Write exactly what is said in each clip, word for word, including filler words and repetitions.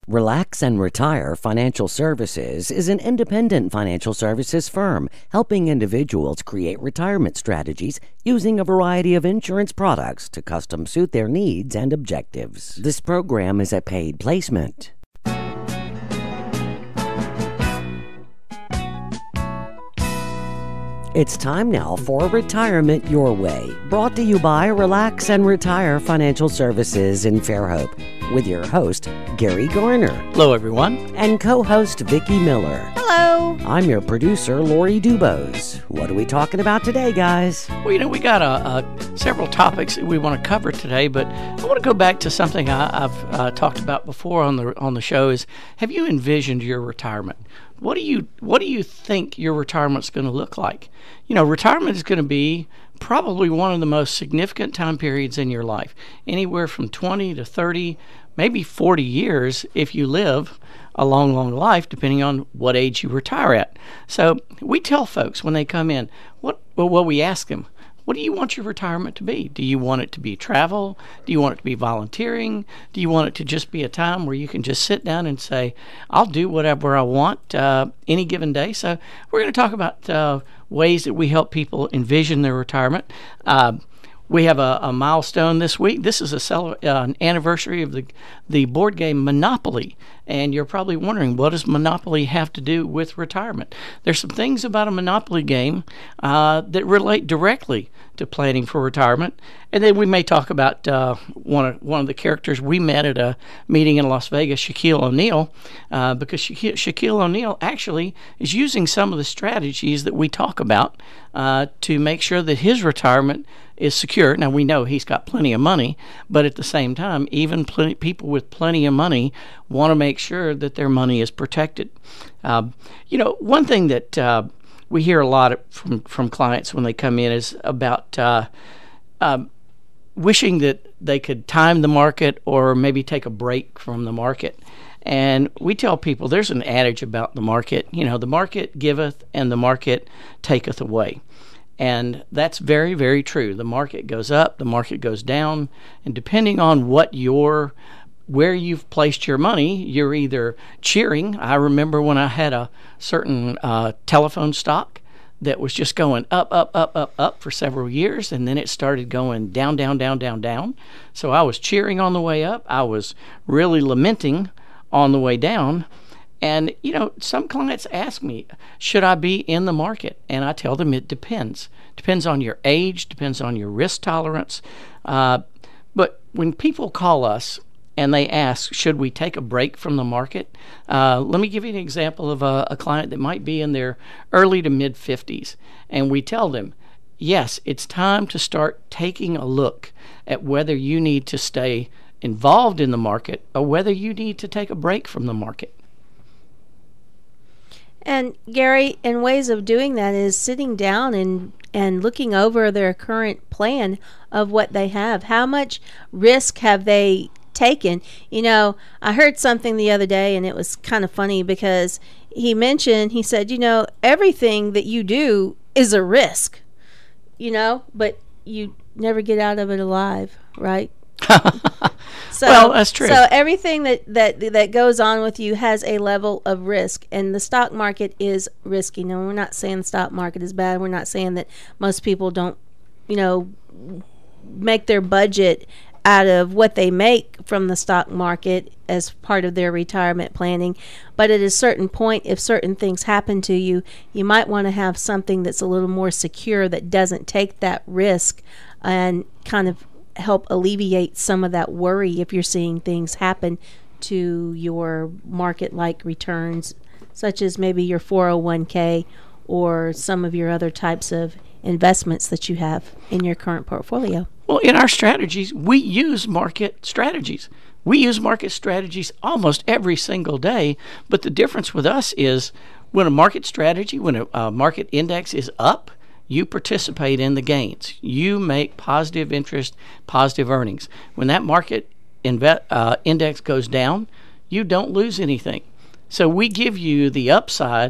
Relax and Retire Financial Services is an independent financial services firm helping individuals create retirement strategies using a variety of insurance products to custom suit their needs and objectives. This program is a paid placement. It's time now for Retirement Your Way, brought to you by Relax and Retire Financial Services in Fairhope, with your host, Gary Garner. Hello, everyone. And co-host, Vicki Miller. Hello. I'm your producer, Lori Dubose. What are we talking about today, guys? Well, you know, we got uh, uh, several topics that we want to cover today, but I want to go back to something I, I've uh, talked about before on the on the show is, have you envisioned your retirement? What do you what do you think your retirement's going to look like? You know, retirement is going to be probably one of the most significant time periods in your life. Anywhere from twenty to thirty, maybe forty years if you live a long, long life, depending on what age you retire at. So we tell folks when they come in, what well, what we ask them, what do you want your retirement to be? Do you want it to be travel? Do you want it to be volunteering? Do you want it to just be a time where you can just sit down and say, I'll do whatever I want uh, any given day? So we're going to talk about uh, ways that we help people envision their retirement. Uh, we have a, a milestone this week. This is a cel- uh, an anniversary of the the board game Monopoly. And you're probably wondering, what does Monopoly have to do with retirement? There's some things about a Monopoly game uh, that relate directly to planning for retirement. And then we may talk about uh, one of one of the characters we met at a meeting in Las Vegas, Shaquille O'Neal, uh, because Shaquille, Shaquille O'Neal actually is using some of the strategies that we talk about uh, to make sure that his retirement is secure. Now, we know he's got plenty of money, but at the same time, even plenty, people with plenty of money want to make sure that their money is protected. Uh, you know, one thing that uh, we hear a lot from, from clients when they come in is about uh, uh, wishing that they could time the market or maybe take a break from the market. And we tell people there's an adage about the market, you know, the market giveth and the market taketh away. And that's very, very true. The market goes up, the market goes down, and depending on what your where you've placed your money, you're either cheering. I remember when I had a certain uh, telephone stock that was just going up, up, up, up, up for several years, and then it started going down, down, down, down, down. So I was cheering on the way up. I was really lamenting on the way down. And, you know, some clients ask me, should I be in the market? And I tell them it depends. Depends on your age, depends on your risk tolerance. Uh, but when people call us and they ask, should we take a break from the market? Uh, let me give you an example of a, a client that might be in their early to mid fifties. And we tell them, yes, it's time to start taking a look at whether you need to stay involved in the market or whether you need to take a break from the market. And Gary, and ways of doing that is sitting down and, and looking over their current plan of what they have. How much risk have they taken? You know, I heard something the other day and it was kind of funny because he mentioned, he said, you know, everything that you do is a risk, you know, but you never get out of it alive, right? So, well, that's true. So everything that, that that goes on with you has a level of risk, and the stock market is risky. Now, we're not saying the stock market is bad. We're not saying that most people don't, you know, make their budget out of what they make from the stock market as part of their retirement planning. But at a certain point, if certain things happen to you, you might want to have something that's a little more secure that doesn't take that risk and kind of help alleviate some of that worry if you're seeing things happen to your market-like returns, such as maybe your four oh one k or some of your other types of investments that you have in your current portfolio. Well, in our strategies, we use market strategies. We use market strategies almost every single day, but the difference with us is when a market strategy, when a, a market index is up, you participate in the gains. You make positive interest, positive earnings. When that market inve- uh, index goes down, you don't lose anything. So we give you the upside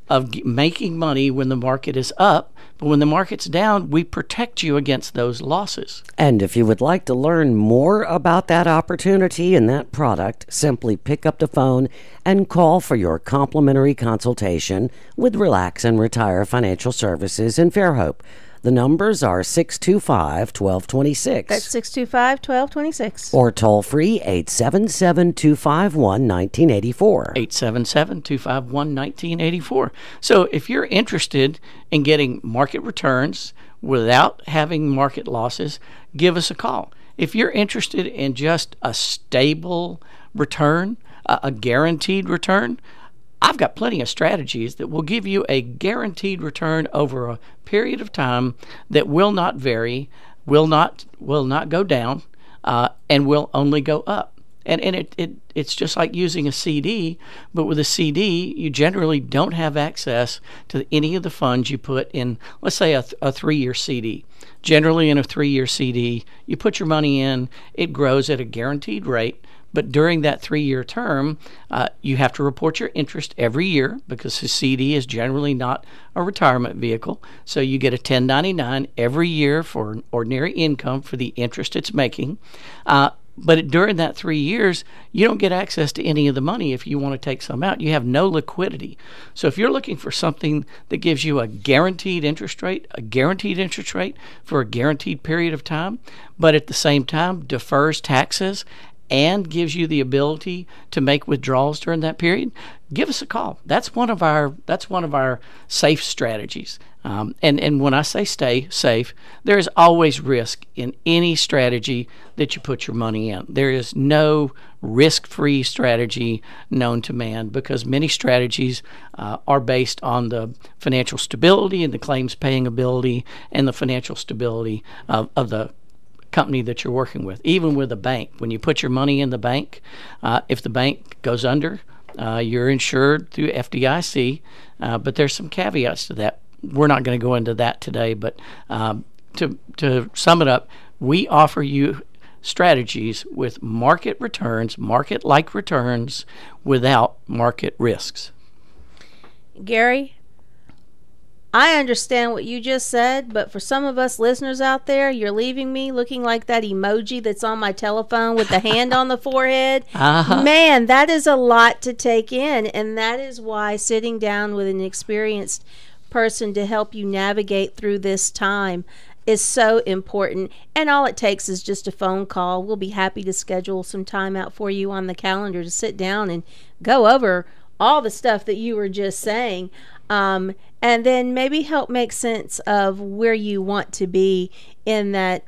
of g- making money when the market is up, but when the market's down, we protect you against those losses. And if you would like to learn more about that opportunity and that product, simply pick up the phone and call for your complimentary consultation with Relax and Retire Financial Services in Fairhope. The numbers are six two five, one two two six. That's six two five, one two two six. Or toll free eight seven seven, two five one, one nine eight four. eight seven seven, two five one, one nine eight four. So if you're interested in getting market returns without having market losses, give us a call. If you're interested in just a stable return, a, a guaranteed return, I've got plenty of strategies that will give you a guaranteed return over a period of time that will not vary, will not will not go down, uh, and will only go up. And and it, it it's just like using a C D, but with a C D, you generally don't have access to any of the funds you put in, let's say, a, th- a three-year C D. Generally, in a three-year C D, you put your money in, it grows at a guaranteed rate. But during that three-year term, uh, you have to report your interest every year because the C D is generally not a retirement vehicle. So you get a ten ninety-nine every year for ordinary income for the interest it's making. Uh, but during that three years, you don't get access to any of the money if you want to take some out. You have no liquidity. So if you're looking for something that gives you a guaranteed interest rate, a guaranteed interest rate for a guaranteed period of time, but at the same time defers taxes and gives you the ability to make withdrawals during that period, give us a call. That's one of our that's one of our safe strategies. Um, and and when I say stay safe, there is always risk in any strategy that you put your money in. There is no risk-free strategy known to man because many strategies uh, are based on the financial stability and the claims-paying ability and the financial stability of, of the company that you're working with. Even with a bank, when you put your money in the bank, uh, if the bank goes under, uh, you're insured through F D I C, uh, but there's some caveats to that. We're not going to go into that today, but um, to to sum it up, we offer you strategies with market returns, market-like returns, without market risks. Gary, I understand what you just said, but for some of us listeners out there, you're leaving me looking like that emoji that's on my telephone with the hand on the forehead. Uh-huh. Man, that is a lot to take in, and that is why sitting down with an experienced person to help you navigate through this time is so important. And all it takes is just a phone call. We'll be happy to schedule some time out for you on the calendar to sit down and go over all the stuff that you were just saying. Um, and then maybe help make sense of where you want to be in that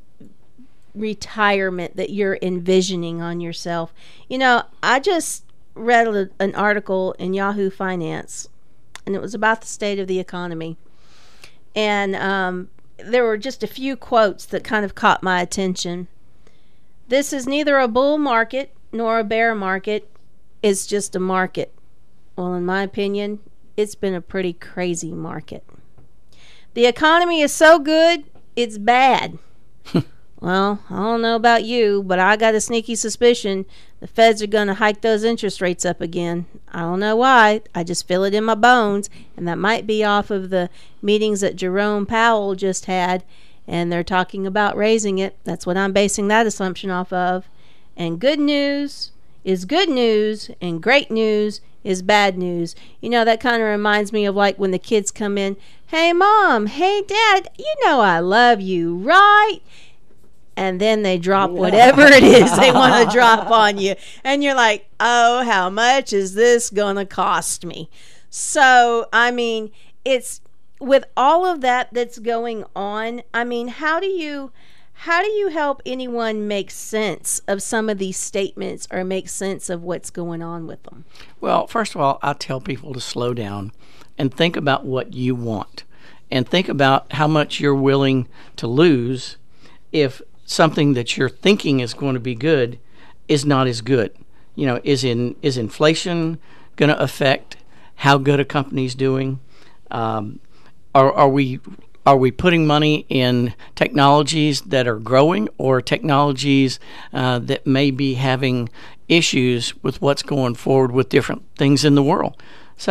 retirement that you're envisioning on yourself. You know, I just read a, an article in Yahoo Finance, and it was about the state of the economy. And um, there were just a few quotes that kind of caught my attention. This is neither a bull market nor a bear market. It's just a market. Well, in my opinion, it's been a pretty crazy market. The economy is so good, it's bad. Well, I don't know about you, but I got a sneaky suspicion the feds are going to hike those interest rates up again. I don't know why. I just feel it in my bones, and that might be off of the meetings that Jerome Powell just had, and they're talking about raising it. That's what I'm basing that assumption off of. And good news is good news, and great news is bad news. You know, that kind of reminds me of like when the kids come in, hey, Mom, hey, Dad, you know I love you, right? And then they drop whatever it is they want to drop on you. And you're like, oh, how much is this going to cost me? So, I mean, it's with all of that that's going on, I mean, how do you how do you help anyone make sense of some of these statements or make sense of what's going on with them? Well, first of all, I tell people to slow down and think about what you want and think about how much you're willing to lose if something that you're thinking is going to be good is not as good. You know, is in is inflation going to affect how good a company's doing? Um, are are we are we putting money in technologies that are growing or technologies uh, that may be having issues with what's going forward with different things in the world? So,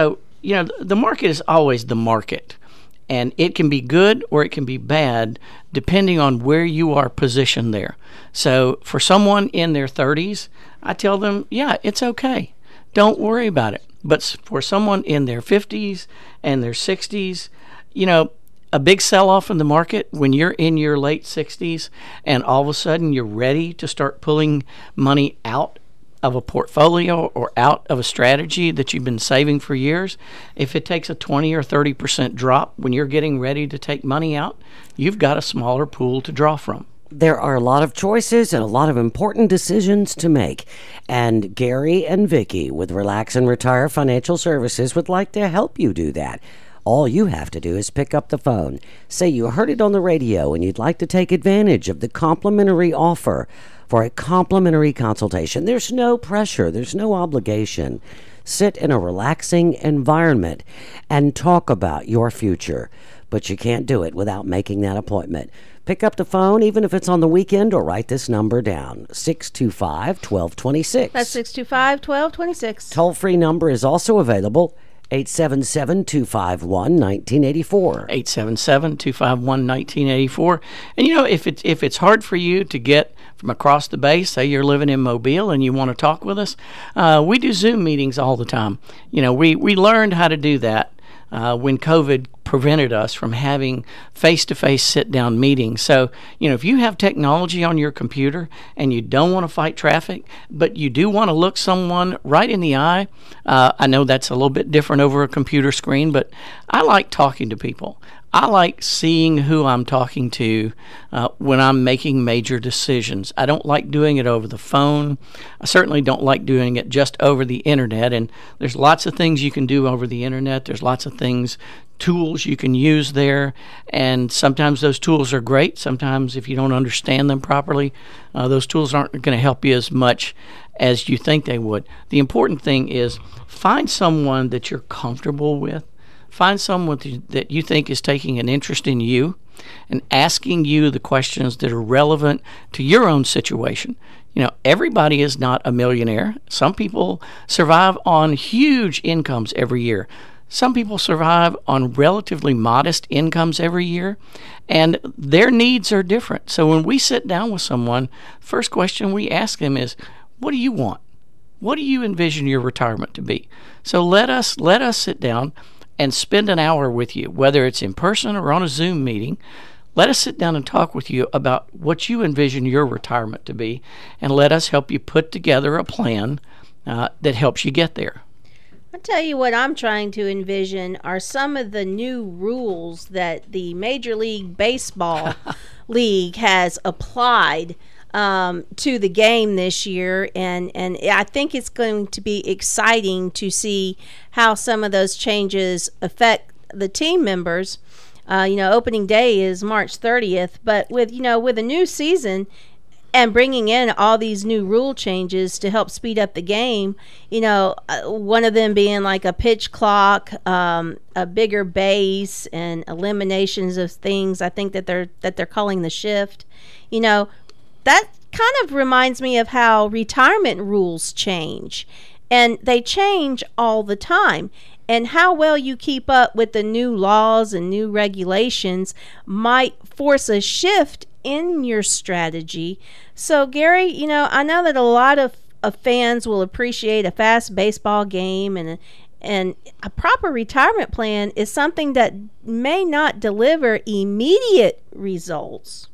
you know, the market is always the market. And it can be good or it can be bad depending on where you are positioned there. So for someone in their thirties, I tell them, yeah, it's okay. Don't worry about it. But for someone in their fifties and their sixties, you know, a big sell-off in the market when you're in your late sixties and all of a sudden you're ready to start pulling money out of a portfolio or out of a strategy that you've been saving for years, if it takes a twenty or thirty percent drop when you're getting ready to take money out, you've got a smaller pool to draw from. There are a lot of choices and a lot of important decisions to make. And Gary and Vicki with Relax and Retire Financial Services would like to help you do that. All you have to do is pick up the phone. Say you heard it on the radio and you'd like to take advantage of the complimentary offer for a complimentary consultation. There's no pressure. There's no obligation. Sit in a relaxing environment and talk about your future. But you can't do it without making that appointment. Pick up the phone, even if it's on the weekend, or write this number down, six two five, one two two six. That's six two five, one two two six. Toll-free number is also available, eight seven seven, two five one, one nine eight four. eight seven seven, two five one, one nine eight four. And, you know, if it's, if it's hard for you to get from across the bay, say you're living in Mobile and you want to talk with us, uh, we do Zoom meetings all the time. You know, we, we learned how to do that uh, when COVID prevented us from having face-to-face sit-down meetings. So, you know, if you have technology on your computer and you don't want to fight traffic, but you do want to look someone right in the eye, uh, I know that's a little bit different over a computer screen, but I like talking to people. I like seeing who I'm talking to uh, when I'm making major decisions. I don't like doing it over the phone. I certainly don't like doing it just over the internet. And there's lots of things you can do over the internet. There's lots of things, tools you can use there. And sometimes those tools are great. Sometimes if you don't understand them properly, uh, those tools aren't going to help you as much as you think they would. The important thing is find someone that you're comfortable with. Find someone that you think is taking an interest in you and asking you the questions that are relevant to your own situation. You know, everybody is not a millionaire. Some people survive on huge incomes every year. Some people survive on relatively modest incomes every year, and their needs are different. So when we sit down with someone, first question we ask them is, what do you want? What do you envision your retirement to be? So let us let us sit down and spend an hour with you, whether it's in person or on a Zoom meeting. Let us sit down and talk with you about what you envision your retirement to be, and let us help you put together a plan uh, that helps you get there. I'll tell you what I'm trying to envision are some of the new rules that the Major League Baseball League has applied Um, to the game this year, and and I think it's going to be exciting to see how some of those changes affect the team members. Uh, you know, opening day is March thirtieth, but with you know with a new season and bringing in all these new rule changes to help speed up the game, you know, uh, one of them being like a pitch clock, um, a bigger base, and eliminations of things. I think that they're that they're calling the shift. You know. That kind of reminds me of how retirement rules change, and they change all the time. And how well you keep up with the new laws and new regulations might force a shift in your strategy. So, Gary, you know, I know that a lot of, of fans will appreciate a fast baseball game, and a, and a proper retirement plan is something that may not deliver immediate results.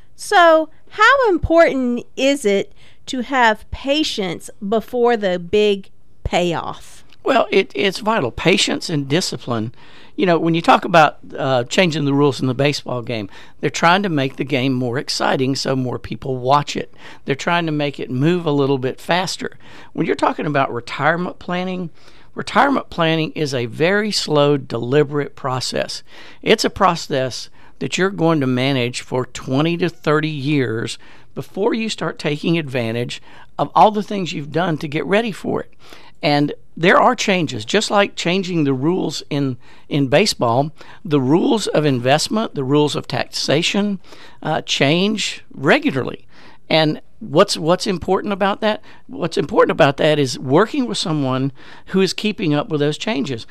So, how important is it to have patience before the big payoff? Well, it, it's vital. Patience and discipline. You know, when you talk about uh, changing the rules in the baseball game, they're trying to make the game more exciting so more people watch it. They're trying to make it move a little bit faster. When you're talking about retirement planning, retirement planning is a very slow, deliberate process. It's a process that you're going to manage for twenty to thirty years before you start taking advantage of all the things you've done to get ready for it. And there are changes, just like changing the rules in, in baseball. The rules of investment, the rules of taxation uh, change regularly. And what's what's important about that? What's important about that is working with someone who is keeping up with those changes.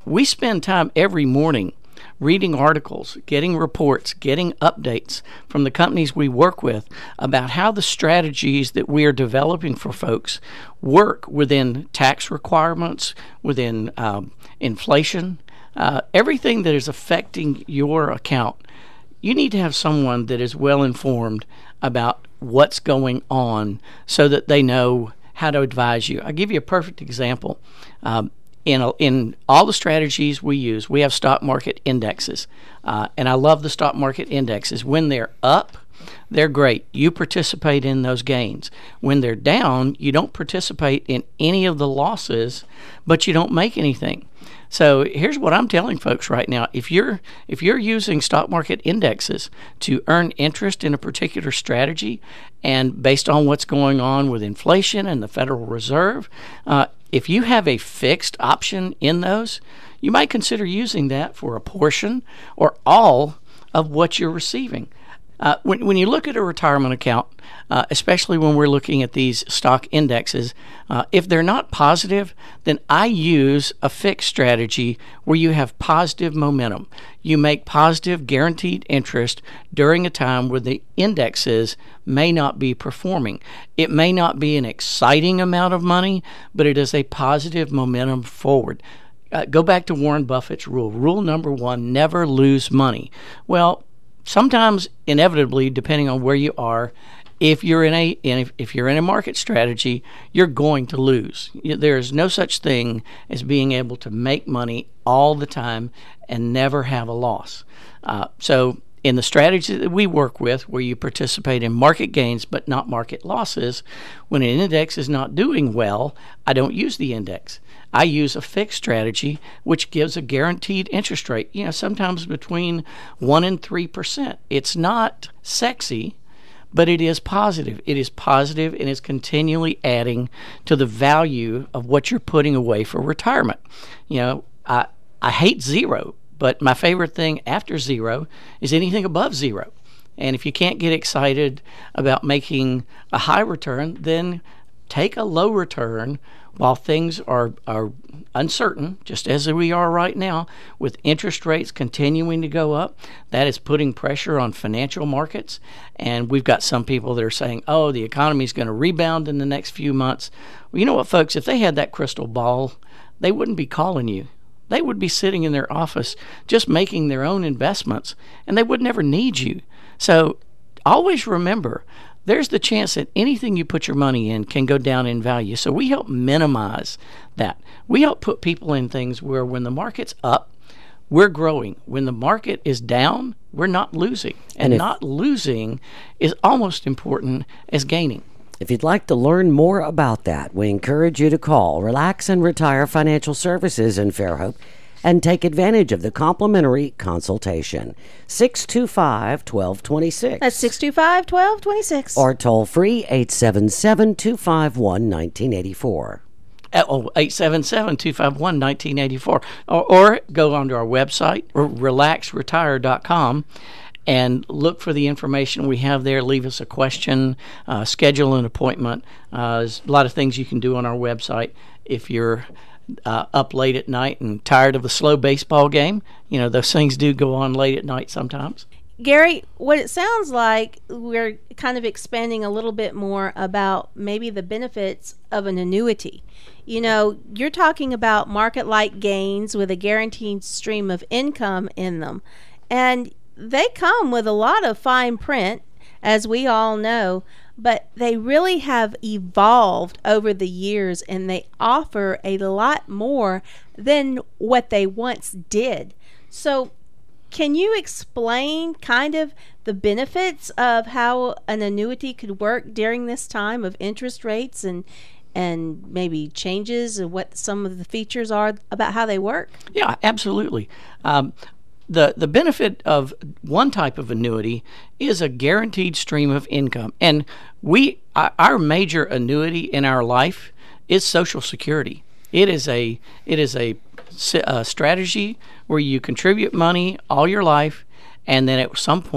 we spend time every morning reading articles, getting reports, getting updates from the companies we work with about how the strategies that we are developing for folks work within tax requirements, within um, inflation, uh, everything that is affecting your account. You need to have someone that is well informed about what's going on so that they know how to advise you. I'll give you a perfect example. Um, In, a, in all the strategies we use, we have stock market indexes. Uh, and I love the stock market indexes. When they're up, they're great. You participate in those gains. When they're down, you don't participate in any of the losses, but you don't make anything. So here's what I'm telling folks right now. If you're if you're using stock market indexes to earn interest in a particular strategy, and based on what's going on with inflation and the Federal Reserve, uh, if you have a fixed option in those, you might consider using that for a portion or all of what you're receiving. Uh, when, when you look at a retirement account, uh, especially when we're looking at these stock indexes, uh, if they're not positive, then I use a fixed strategy where you have positive momentum. You make positive guaranteed interest during a time where the indexes may not be performing. It may not be an exciting amount of money, but it is a positive momentum forward. Uh, go back to Warren Buffett's rule. Rule number one, never lose money. Well, sometimes, inevitably, depending on where you are, if you're in a in, if you're in a market strategy, you're going to lose. There is no such thing as being able to make money all the time and never have a loss. Uh, so in the strategy that we work with, where you participate in market gains but not market losses, when an index is not doing well, I don't use the index. I use a fixed strategy, which gives a guaranteed interest rate, you know, sometimes between one and three percent. It's not sexy, but it is positive. It is positive and is continually adding to the value of what you're putting away for retirement. You know, I, I hate zero, but my favorite thing after zero is anything above zero. And if you can't get excited about making a high return, then take a low return while things are, are uncertain, just as we are right now, with interest rates continuing to go up. That is putting pressure on financial markets. And we've got some people that are saying, oh, the economy is going to rebound in the next few months. Well, you know what, folks? If they had that crystal ball, they wouldn't be calling you. They would be sitting in their office just making their own investments, and they would never need you. So always remember, there's the chance that anything you put your money in can go down in value. So we help minimize that. We help put people in things where when the market's up, we're growing. When the market is down, we're not losing. And, and if, not losing is almost important as gaining. If you'd like to learn more about that, we encourage you to call Relax and Retire Financial Services in Fairhope and take advantage of the complimentary consultation. six two five, one two two six. That's six two five, one two two six. Or toll free eight seven seven, two five one, one nine eight four. Oh, eight seven seven, two five one, one nine eight four. Or, or go onto our website, relax retire dot com, and look for the information we have there. Leave us a question, uh, schedule an appointment. Uh, there's a lot of things you can do on our website if you're Uh, up late at night and tired of a slow baseball game. You know, those things do go on late at night sometimes. Gary, what it sounds like, we're kind of expanding a little bit more about maybe the benefits of an annuity. You know, you're talking about market-like gains with a guaranteed stream of income in them. And they come with a lot of fine print, as we all know, but they really have evolved over the years, and they offer a lot more than what they once did. So can you explain kind of the benefits of how an annuity could work during this time of interest rates, and and maybe changes, and what some of the features are about how they work? Yeah, absolutely. Um, The the benefit of one type of annuity is a guaranteed stream of income. And we our major annuity in our life is Social Security. It is a it is a, a strategy where you contribute money all your life, and then at some point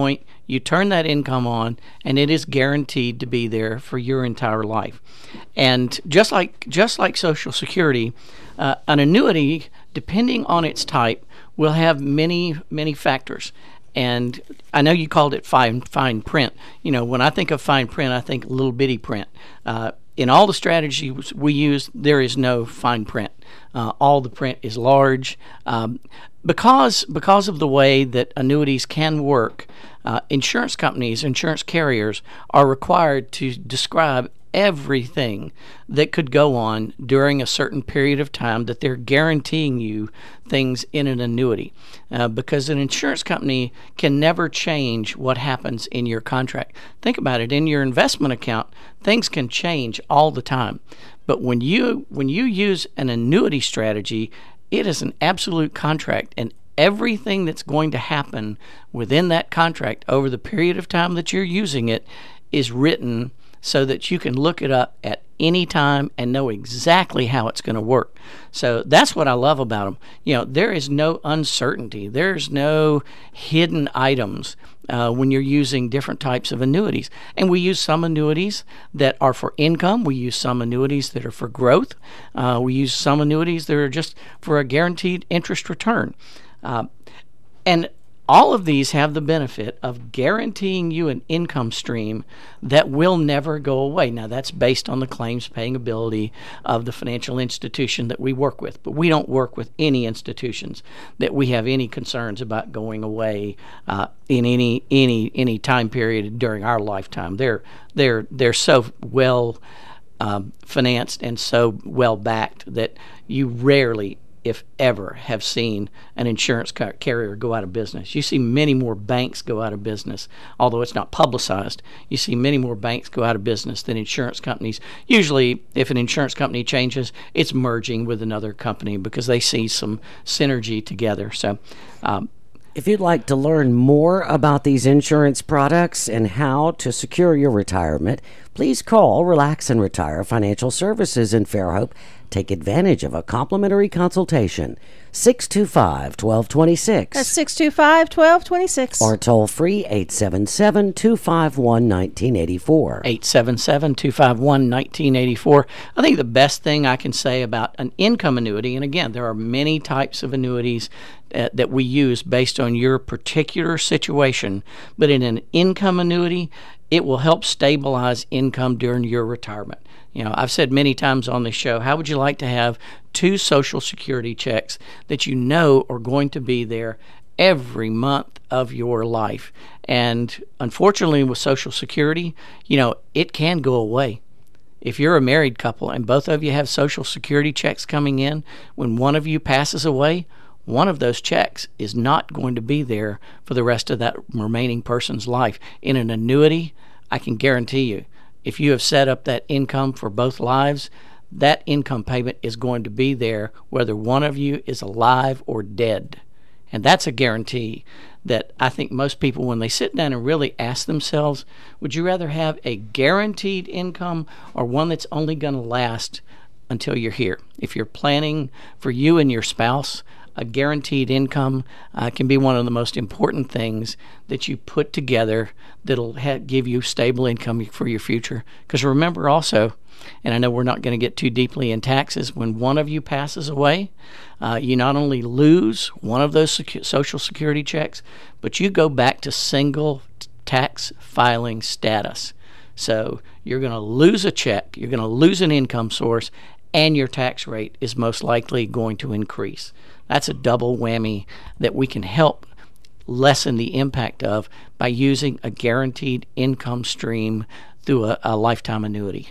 You turn that income on, and it is guaranteed to be there for your entire life. And just like just like Social Security, uh, an annuity, depending on its type, will have many many factors. And I know you called it fine fine print. You know, when I think of fine print, I think little bitty print. Uh, in all the strategies we use, there is no fine print. Uh, all the print is large. Um, because because of the way that annuities can work, uh, insurance companies, insurance carriers are required to describe everything that could go on during a certain period of time that they're guaranteeing you things in an annuity, uh, because an insurance company can never change what happens in your contract. Think about it. In your investment account, things can change all the time, but when you when you use an annuity strategy, it is an absolute contract, and everything that's going to happen within that contract over the period of time that you're using it is written so that you can look it up at any time and know exactly how it's going to work. So that's what I love about them. You know, there is no uncertainty. There's no hidden items uh, when you're using different types of annuities. And we use some annuities that are for income. We use some annuities that are for growth. Uh, we use some annuities that are just for a guaranteed interest return. Uh, and all of these have the benefit of guaranteeing you an income stream that will never go away. Now, that's based on the claims paying ability of the financial institution that we work with, but we don't work with any institutions that we have any concerns about going away uh, in any any any time period during our lifetime. They're they're they're so well um, financed and so well backed that you rarely, if ever, have seen an insurance car- carrier go out of business. You see many more banks go out of business, although it's not publicized. You see many more banks go out of business than insurance companies. Usually, if an insurance company changes, it's merging with another company because they see some synergy together. So, um, if you'd like to learn more about these insurance products and how to secure your retirement, please call Relax and Retire Financial Services in Fairhope. Take advantage of a complimentary consultation. six two five, one two two six. That's six two five, one two two six. Or toll free eight seven seven, two five one, one nine eight four. eight seven seven, two five one, one nine eight four. I think the best thing I can say about an income annuity, and again, there are many types of annuities uh, that we use based on your particular situation, but in an income annuity, it will help stabilize income during your retirement. You know, I've said many times on this show, how would you like to have two Social Security checks that you know are going to be there every month of your life? And unfortunately, with Social Security, you know, it can go away. If you're a married couple and both of you have Social Security checks coming in, when one of you passes away, one of those checks is not going to be there for the rest of that remaining person's life. In an annuity, I can guarantee you, if you have set up that income for both lives, that income payment is going to be there whether one of you is alive or dead. And that's a guarantee that I think most people, when they sit down and really ask themselves, would you rather have a guaranteed income or one that's only going to last until you're here? If you're planning for you and your spouse, a guaranteed income uh, can be one of the most important things that you put together that'll ha- give you stable income for your future. Because remember also, and I know we're not going to get too deeply in taxes, when one of you passes away, uh, you not only lose one of those secu- Social Security checks, but you go back to single t- tax filing status. So you're going to lose a check, you're going to lose an income source, and your tax rate is most likely going to increase. That's a double whammy that we can help lessen the impact of by using a guaranteed income stream through a, a lifetime annuity.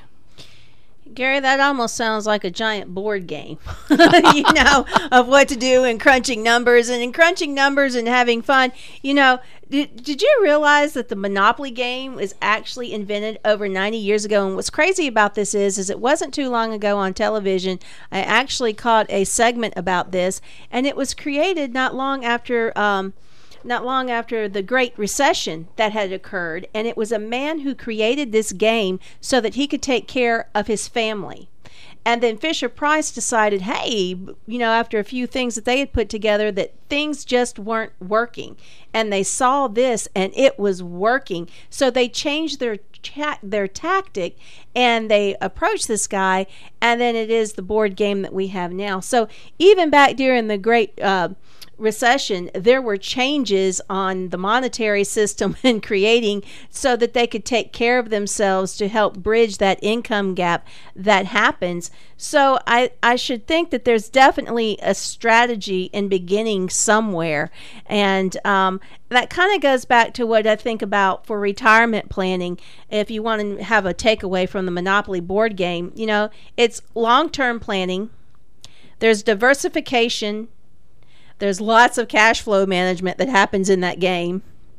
Gary, that almost sounds like a giant board game, you know, of what to do and crunching numbers and in crunching numbers and having fun. You know, did, did you realize that the Monopoly game was actually invented over ninety years ago? And what's crazy about this is, is it wasn't too long ago on television. I actually caught a segment about this, and it was created not long after um, not long after the Great Recession that had occurred, and it was a man who created this game so that he could take care of his family. And then Fisher Price decided, hey, you know, after a few things that they had put together, that things just weren't working. and they saw this and it was working. So they changed their cha- their tactic and they approached this guy, and then it is the board game that we have now. So even back during the Great uh, Recession, there were changes on the monetary system and creating so that they could take care of themselves to help bridge that income gap that happens. So I, I should think that there's definitely a strategy in beginning somewhere. And um, that kind of goes back to what I think about for retirement planning. If you want to have a takeaway from the Monopoly board game, you know, it's long-term planning. There's diversification. There's lots of cash flow management that happens in that game.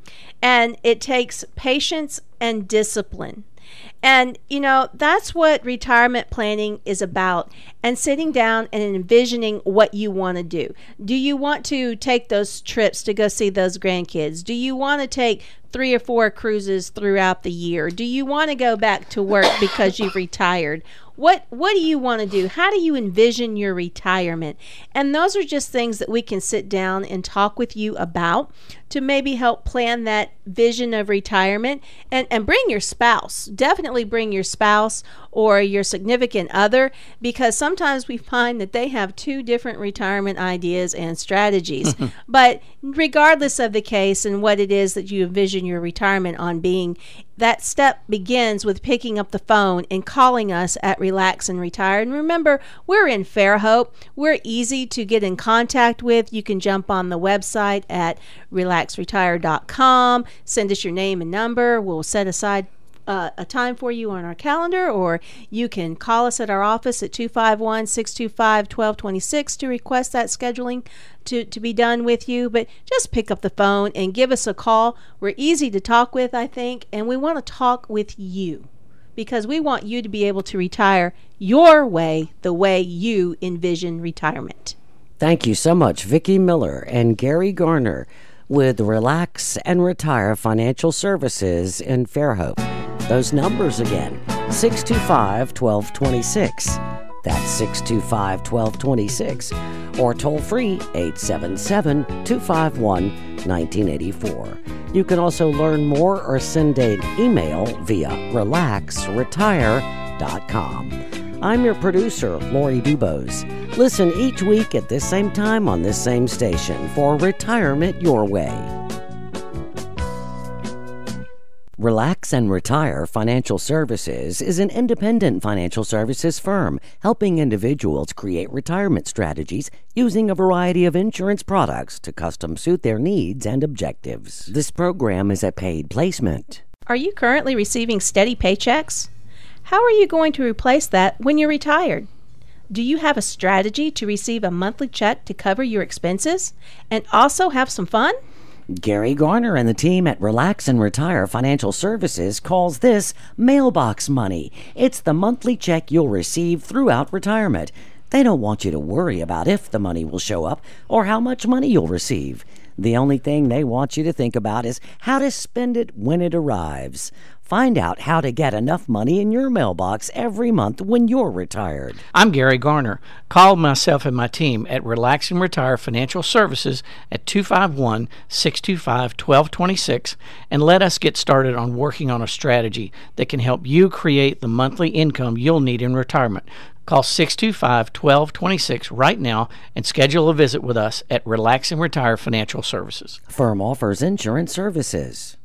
And it takes patience and discipline. And, you know, that's what retirement planning is about, and sitting down and envisioning what you want to do. Do you want to take those trips to go see those grandkids? Do you want to take three or four cruises throughout the year? Do you want to go back to work because you've retired? What what do you want to do? How do you envision your retirement? And those are just things that we can sit down and talk with you about to maybe help plan that vision of retirement. And, and bring your spouse. Definitely bring your spouse or your significant other, because sometimes we find that they have two different retirement ideas and strategies. But regardless of the case and what it is that you envision your retirement on being, that step begins with picking up the phone and calling us at Relax and Retire. And remember, we're in Fairhope. We're easy to get in contact with. You can jump on the website at relax retire dot com, send us your name and number. We'll set aside Uh, a time for you on our calendar, or you can call us at our office at two five one, six two five, one two two six to request that scheduling to, to be done with you. But just pick up the phone and give us a call. We're easy to talk with, I think, and we want to talk with you because we want you to be able to retire your way, the way you envision retirement. Thank you so much, Vicki Miller and Gary Garner with Relax and Retire Financial Services in Fairhope. Those numbers again, six two five, one two two six. That's six two five, one two two six. Or toll free, eight seven seven, two five one, one nine eight four. You can also learn more or send an email via relax retire dot com. I'm your producer, Lori Dubose. Listen each week at this same time on this same station for Retirement Your Way. Relax and Retire Financial Services is an independent financial services firm helping individuals create retirement strategies using a variety of insurance products to custom suit their needs and objectives. This program is a paid placement. Are you currently receiving steady paychecks? How are you going to replace that when you're retired? Do you have a strategy to receive a monthly check to cover your expenses and also have some fun? Gary Garner and the team at Relax and Retire Financial Services calls this mailbox money. It's the monthly check you'll receive throughout retirement. They don't want you to worry about if the money will show up or how much money you'll receive. The only thing they want you to think about is how to spend it when it arrives. Find out how to get enough money in your mailbox every month when you're retired. I'm Gary Garner. Call myself and my team at Relax and Retire Financial Services at two five one, six two five, one two two six and let us get started on working on a strategy that can help you create the monthly income you'll need in retirement. Call six two five, one two two six right now and schedule a visit with us at Relax and Retire Financial Services. Firm offers insurance services.